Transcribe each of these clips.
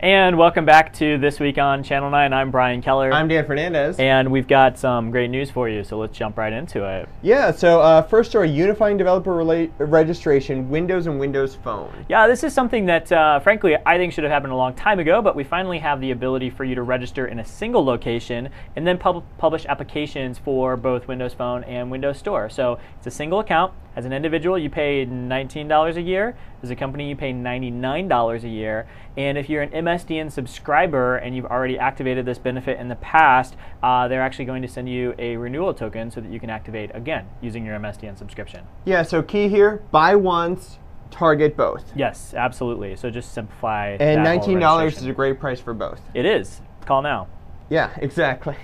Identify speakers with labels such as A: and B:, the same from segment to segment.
A: And welcome back to This Week on Channel 9. I'm Brian Keller.
B: I'm Dan Fernandez.
A: And we've got some great news for you, so let's jump right into it.
B: Yeah, so first story, unifying developer registration, Windows and Windows Phone.
A: Yeah, this is something that, frankly, I think should have happened a long time ago, but we finally have the ability for you to register in a single location and then publish applications for both Windows Phone and Windows Store. So it's a single account. As an individual, you pay $19 a year. As a company, you pay $99 a year. And if you're an MSDN subscriber and you've already activated this benefit in the past, they're actually going to send you a renewal token so that you can activate again using your MSDN subscription.
B: Yeah, so key here, buy once, target both.
A: Yes, absolutely. So just simplify.
B: And $19 is a great price for both.
A: It is. Call now.
B: Yeah, exactly.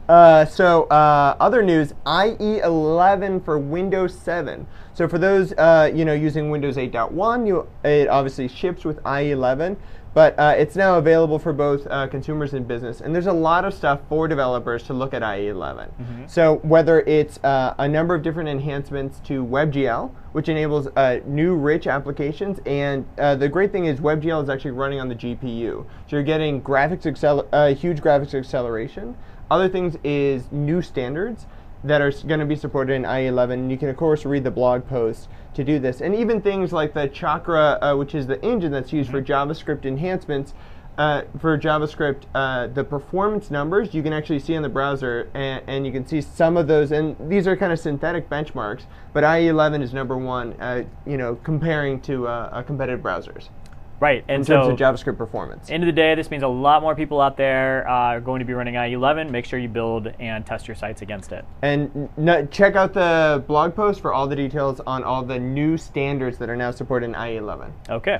B: Other news, IE 11 for Windows 7. So for those using Windows 8.1, it obviously ships with IE 11, but it's now available for both consumers and business. And there's a lot of stuff for developers to look at IE 11. Mm-hmm. So whether it's a number of different enhancements to WebGL, which enables new rich applications, and the great thing is WebGL is actually running on the GPU. So you're getting huge graphics acceleration. Other things is new standards that are going to be supported in IE 11. You can, of course, read the blog post to do this. And even things like the Chakra, which is the engine that's used for JavaScript enhancements. For JavaScript, the performance numbers you can actually see in the browser, and you can see some of those. And these are kind of synthetic benchmarks, but IE 11 is number one, comparing to competitive browsers.
A: Right, and
B: in terms of JavaScript performance.
A: End of the day, this means a lot more people out there are going to be running IE 11. Make sure you build and test your sites against it.
B: And check out the blog post for all the details on all the new standards that are now supported in IE 11.
A: Okay.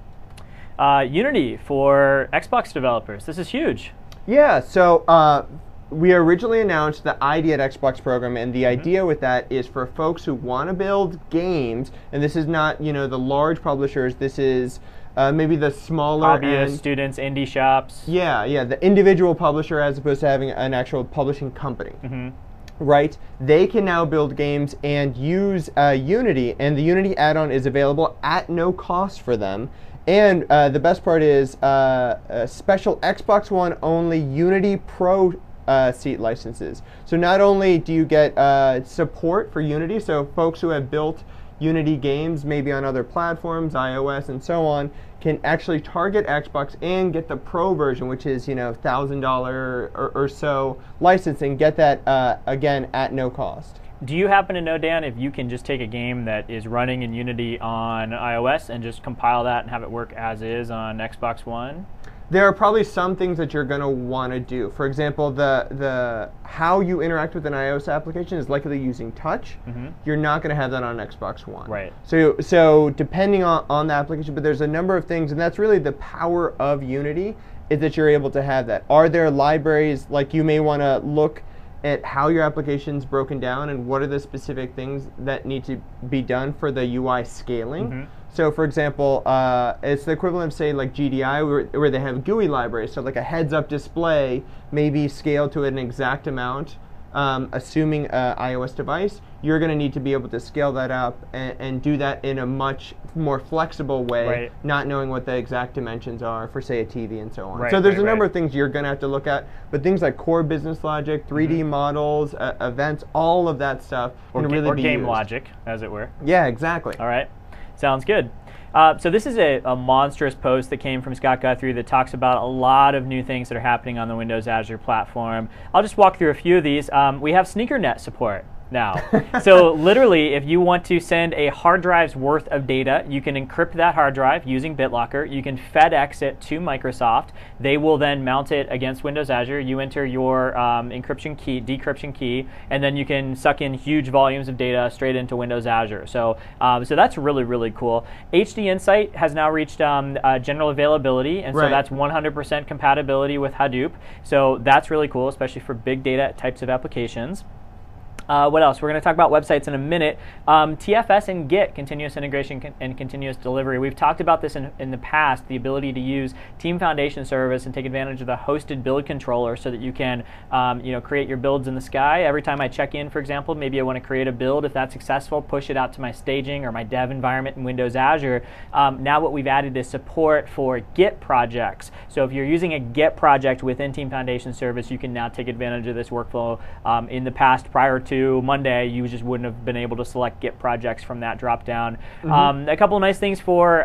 A: Unity for Xbox developers. This is huge.
B: Yeah, so we originally announced the ID at Xbox program, and the idea with that is for folks who want to build games, and this is not the large publishers, this is maybe the smaller
A: hobbyists, students, indie shops.
B: Yeah, the individual publisher as opposed to having an actual publishing company. Mm-hmm. Right? They can now build games and use Unity, and the Unity add-on is available at no cost for them. And the best part is special Xbox One only Unity Pro seat licenses. So not only do you get support for Unity, so folks who have built Unity games, maybe on other platforms, iOS and so on, can actually target Xbox and get the Pro version, which is $1,000 or so license, and get that again at no cost.
A: Do you happen to know, Dan, if you can just take a game that is running in Unity on iOS and just compile that and have it work as is on Xbox One?
B: There are probably some things that you're going to want to do. For example, the how you interact with an iOS application is likely using touch. Mm-hmm. You're not going to have that on Xbox One.
A: Right.
B: So depending on the application, but there's a number of things, and that's really the power of Unity, is that you're able to have that. Are there libraries, like you may want to look at how your application's broken down and what are the specific things that need to be done for the UI scaling. Mm-hmm. So for example, it's the equivalent of, say, like GDI, where they have GUI libraries. So like a heads-up display may be scaled to an exact amount, assuming an iOS device. You're going to need to be able to scale that up and do that in a much more flexible way, right, not knowing what the exact dimensions are for, say, a TV and so on. Right, so there's a number of things you're going to have to look at, but things like core business logic, 3D models, events, all of that stuff can really be
A: game
B: used.
A: Logic, as it were.
B: Yeah, exactly.
A: All right. Sounds good. So this is a monstrous post that came from Scott Guthrie that talks about a lot of new things that are happening on the Windows Azure platform. I'll just walk through a few of these. We have SneakerNet support now. So literally, if you want to send a hard drive's worth of data, you can encrypt that hard drive using BitLocker. You can FedEx it to Microsoft. They will then mount it against Windows Azure. You enter your decryption key, and then you can suck in huge volumes of data straight into Windows Azure. So that's really, really cool. HD Insight has now reached general availability, and so that's 100% compatibility with Hadoop. So that's really cool, especially for big data types of applications. What else? We're going to talk about websites in a minute. TFS and Git, continuous integration and continuous delivery. We've talked about this in the past, the ability to use Team Foundation Service and take advantage of the hosted build controller so that you can create your builds in the sky. Every time I check in, for example, maybe I want to create a build. If that's successful, push it out to my staging or my dev environment in Windows Azure. Now what we've added is support for Git projects. So if you're using a Git project within Team Foundation Service, you can now take advantage of this workflow. In the past, prior to Monday, you just wouldn't have been able to select Git projects from that drop down. A couple of nice things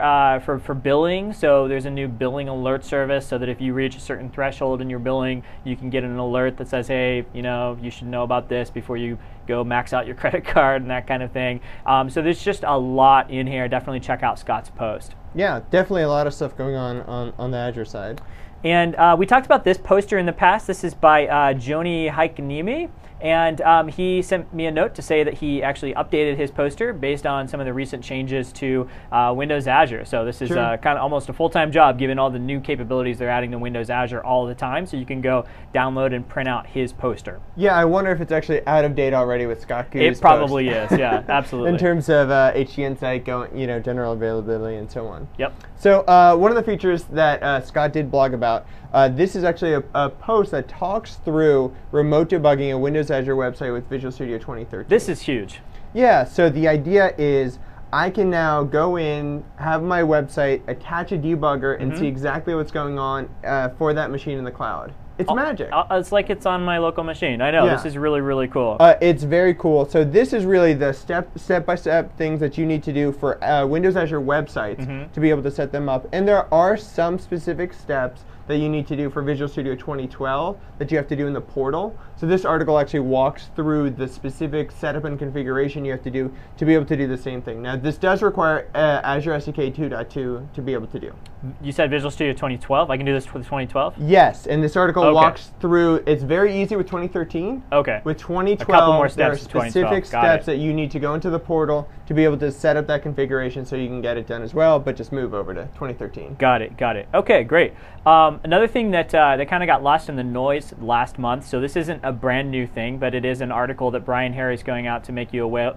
A: for billing. So there's a new billing alert service, so that if you reach a certain threshold in your billing, you can get an alert that says, hey, you should know about this before you go max out your credit card and that kind of thing. So there's just a lot in here. Definitely check out Scott's post.
B: Yeah, definitely a lot of stuff going on the Azure side.
A: And we talked about this poster in the past. This is by Joni Heikanimi. And he sent me a note to say that he actually updated his poster based on some of the recent changes to Windows Azure. So this is kind of almost a full-time job, given all the new capabilities they're adding to Windows Azure all the time. So you can go download and print out his poster.
B: Yeah, I wonder if it's actually out of date already with Scott Good's
A: It probably is. Yeah, absolutely.
B: In terms of HDInsight going, general availability and so on.
A: Yep.
B: So one of the features that Scott did blog about, this is actually a post that talks through remote debugging a Windows Azure website with Visual Studio 2013.
A: This is huge.
B: Yeah, so the idea is I can now go in, have my website, attach a debugger, and see exactly what's going on for that machine in the cloud. It's magic.
A: It's like it's on my local machine. I know, This is really, really cool.
B: It's very cool. So this is really the step-by-step things that you need to do for Windows Azure websites to be able to set them up. And there are some specific steps that you need to do for Visual Studio 2012 that you have to do in the portal. So this article actually walks through the specific setup and configuration you have to do to be able to do the same thing. Now this does require Azure SDK 2.2 to be able to do.
A: You said Visual Studio 2012? I can do this with 2012?
B: Yes, and this article walks through, it's very easy with 2013.
A: Okay.
B: With 2012,
A: a couple more steps
B: there are specific steps that you need to go into the portal to be able to set up that configuration so you can get it done as well, but just move over to 2013.
A: Got it. Okay, great. Another thing that kind of got lost in the noise last month, so this isn't a brand new thing, but it is an article that Brian Harry is going out to make you aware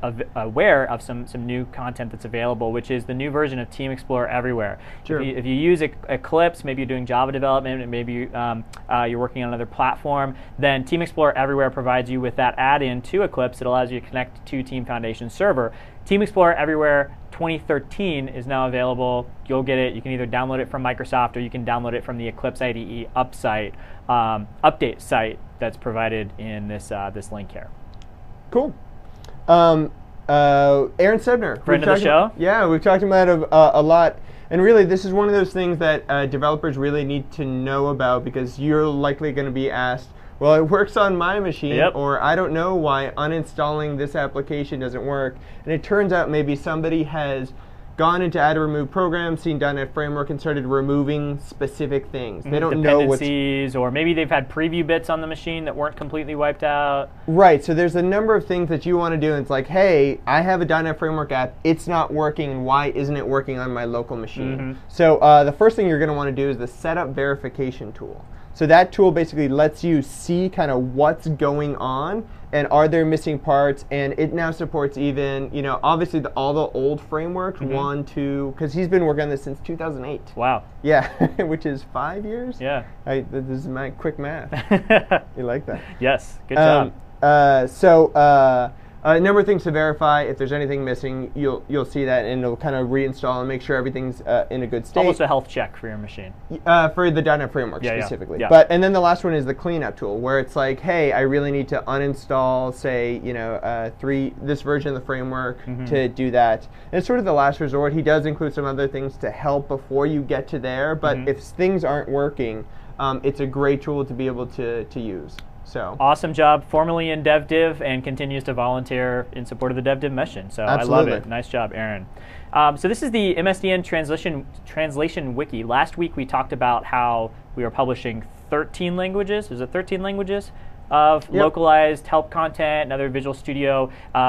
A: of some new content that's available, which is the new version of Team Explorer Everywhere.
B: Sure.
A: If you use Eclipse, maybe you're doing Java development, and maybe you're working on another platform, then Team Explorer Everywhere provides you with that add-in to Eclipse that allows you to connect to Team Foundation Server. Team Explorer Everywhere 2013 is now available. You'll get it. You can either download it from Microsoft or you can download it from the Eclipse IDE update site that's provided in this link here.
B: Cool. Aaron Sebner.
A: Friend of the show?
B: Yeah, we've talked about it a lot. And really, this is one of those things that developers really need to know about, because you're likely going to be asked, well, it works on my machine, or I don't know why uninstalling this application doesn't work. And it turns out maybe somebody has gone into add or remove programs, seen .NET Framework, and started removing specific things. They don't know what's...
A: Dependencies, or maybe they've had preview bits on the machine that weren't completely wiped out.
B: Right, so there's a number of things that you want to do, and it's like, hey, I have a .NET Framework app, it's not working, and why isn't it working on my local machine? So the first thing you're going to want to do is the setup verification tool. So that tool basically lets you see kind of what's going on and are there missing parts, and it now supports even, obviously all the old frameworks, 1, 2, because he's been working on this since 2008.
A: Wow.
B: Yeah, which is 5 years?
A: Yeah.
B: This is my quick math. You like that?
A: Yes, good job.
B: A number of things to verify. If there's anything missing, you'll see that, and it'll kind of reinstall and make sure everything's in a good state.
A: Almost a health check for your machine.
B: For the .NET Framework specifically.
A: Yeah.
B: And then the last one is the cleanup tool, where it's like, hey, I really need to uninstall, say, this version of the framework to do that. And it's sort of the last resort. He does include some other things to help before you get to there, but if things aren't working, it's a great tool to be able to use. So
A: awesome job, formerly in DevDiv and continues to volunteer in support of the DevDiv mission. So
B: absolutely.
A: I love it. Nice job, Aaron. So this is the MSDN translation wiki. Last week we talked about how we are publishing 13 languages. Is it 13 languages? of localized help content and other Visual Studio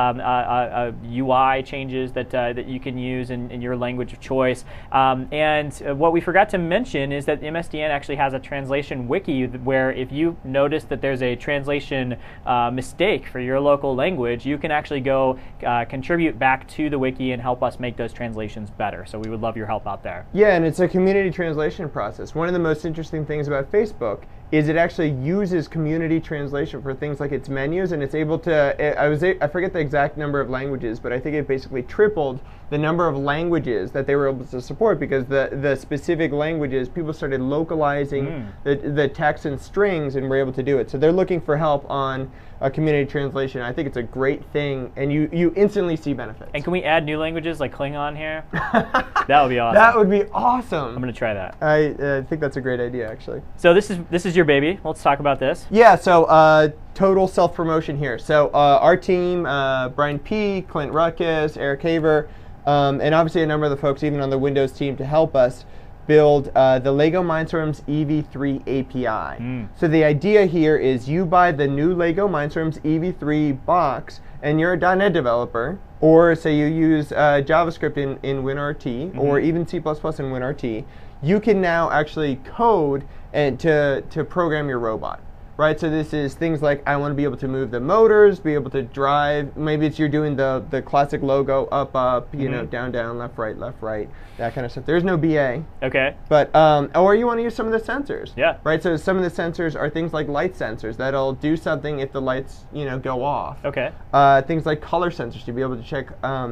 A: UI changes that you can use in your language of choice. And what we forgot to mention is that MSDN actually has a translation wiki where if you notice that there's a translation mistake for your local language, you can actually go contribute back to the wiki and help us make those translations better. So we would love your help out there.
B: Yeah, and it's a community translation process. One of the most interesting things about Facebook is it actually uses community translation for things like its menus, and it's able to, I forget the exact number of languages, but I think it basically tripled the number of languages that they were able to support because the specific languages, people started localizing the text and strings and were able to do it. So they're looking for help on a community translation. I think it's a great thing, and you instantly see benefits.
A: And can we add new languages like Klingon here? That would be awesome.
B: That would be awesome.
A: I'm going to try that.
B: I think that's a great idea, actually.
A: So this is your baby. Let's talk about this.
B: Yeah, so total self-promotion here. So our team, Brian P., Clint Rutkus, Eric Haver, and obviously a number of the folks even on the Windows team to help us build the LEGO Mindstorms EV3 API. So the idea here is you buy the new LEGO Mindstorms EV3 box and you're a .NET developer, or say you use JavaScript in WinRT, or even C++ in WinRT, you can now actually code and to program your robot. Right, so this is things like I want to be able to move the motors, be able to drive. Maybe it's you're doing the classic logo up, you know, down, left, right, that kind of stuff. There's no BA.
A: Okay.
B: But or you want to use some of the sensors.
A: Yeah.
B: Right. So some of the sensors are things like light sensors that'll do something if the lights go off.
A: Okay.
B: Things like color sensors to be able to check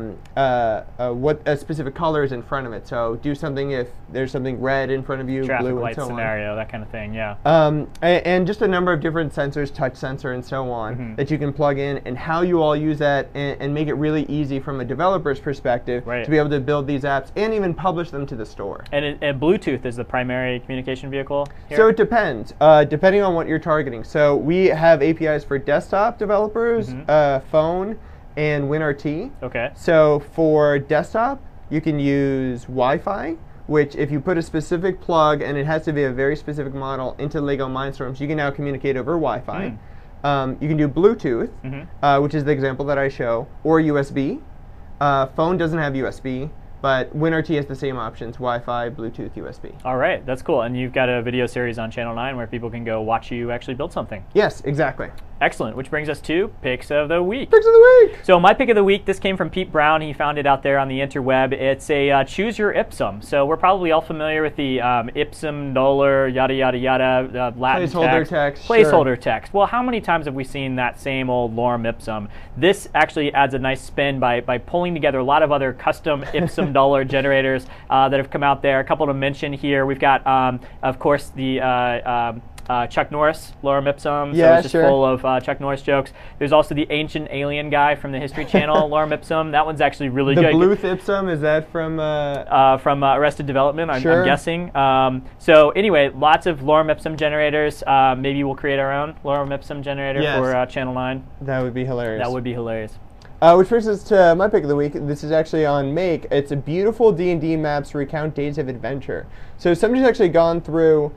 B: what a specific color is in front of it. So do something if there's something red in front of you,
A: traffic
B: blue,
A: light
B: and so
A: scenario, that kind of thing. Yeah.
B: And just a number of different sensors, touch sensor and so on, that you can plug in, and how you all use that and make it really easy from a developer's perspective to be able to build these apps and even publish them to the store.
A: And Bluetooth is the primary communication vehicle here?
B: So it depends, depending on what you're targeting. So we have APIs for desktop developers, phone, and WinRT.
A: Okay.
B: So for desktop, you can use Wi-Fi, which if you put a specific plug, and it has to be a very specific model, into LEGO Mindstorms, you can now communicate over Wi-Fi. You can do Bluetooth, which is the example that I show, or USB. Phone doesn't have USB, but WinRT has the same options, Wi-Fi, Bluetooth, USB.
A: All right, that's cool. And you've got a video series on Channel 9 where people can go watch you actually build something.
B: Yes, exactly.
A: Excellent, which brings us to Picks of the Week.
B: Picks of the Week!
A: So my pick of the week, this came from Pete Brown. He found it out there on the interweb. It's a choose your ipsum. So we're probably all familiar with the ipsum, dollar, yada, yada, yada, Latin
B: placeholder text.
A: Placeholder text. Well, how many times have we seen that same old lorem ipsum? This actually adds a nice spin by pulling together a lot of other custom ipsum dollar generators that have come out there. A couple to mention here. We've got, of course, the Chuck Norris lorem ipsum, so it's just full of Chuck Norris jokes. There's also the ancient alien guy from the History Channel lorem ipsum. That one's actually really good.
B: The Bluth ipsum, is that from
A: Arrested Development, I'm guessing. So anyway, lots of lorem ipsum generators. Maybe we'll create our own lorem ipsum generator for Channel 9.
B: That would be hilarious.
A: That would be hilarious.
B: Which brings us to my pick of the week. This is actually on Make. It's a beautiful D&D maps to recount days of adventure. So somebody's actually gone through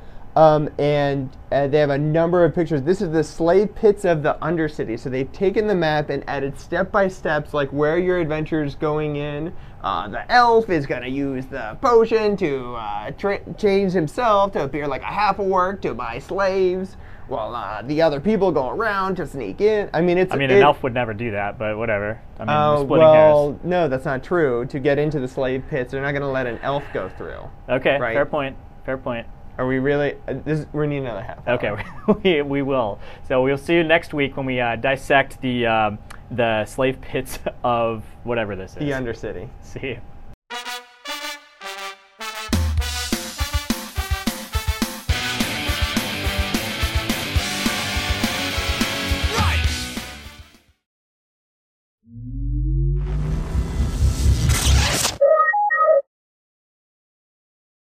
B: and they have a number of pictures. This is the slave pits of the Undercity. So they've taken the map and added step-by-steps like where your adventure is going in. The elf is going to use the potion to change himself to appear like a half-orc to buy slaves, while the other people go around to sneak in. I mean, an
A: elf would never do that, but whatever. I mean, splitting hairs.
B: No, that's not true. To get into the slave pits, they're not going to let an elf go through.
A: Okay, right? Fair point. Fair point.
B: Are we really? We need another half hour.
A: Okay, we will. So we'll see you next week when we dissect the slave pits of whatever this is.
B: The Undercity.
A: See you.